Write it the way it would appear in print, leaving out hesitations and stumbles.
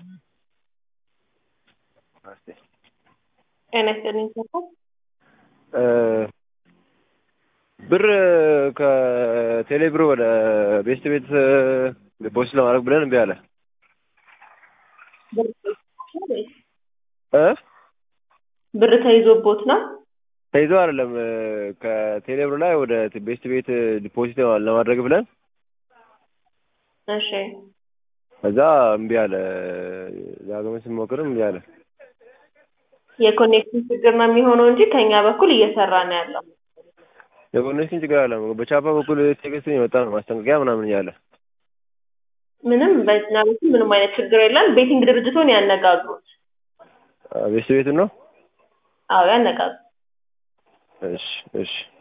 ጤና ይስጥልኝ ሰው ብር ከቴሌ ብር ወደ ቤስት ቤት ዲፖዚት ለማድረግ ብለን እምቢ አለ። ብር ተይዞቦት ነው? ተይዞ አይደለም ከቴሌ ብር ላይ ወደ ቤስት ቤት ዲፖዚት ለማድረግ ብለን እሺ ከዛ እምቢ አለ። ዳግመን ስንሞክርም እምቢ አለ። የኮኔክሽን ችግር ነው የሚሆነው እንጂ ከኛ በኩል እየሰራ ነው ያለው። የኮኔክሽን ችግር አለ። በቻፓ በኩል ቴክስት የመጣ ነው ማስጠንቀቂያ ምናምን እያለ ምንም በእኛ በኩል ምንም አይነት ችግር የለም። ቤቲንግ ድርጅቱን ያነጋግሩት። ቤስት ቤት ነው? አዎ ያነጋግሩት። እሺ እሺ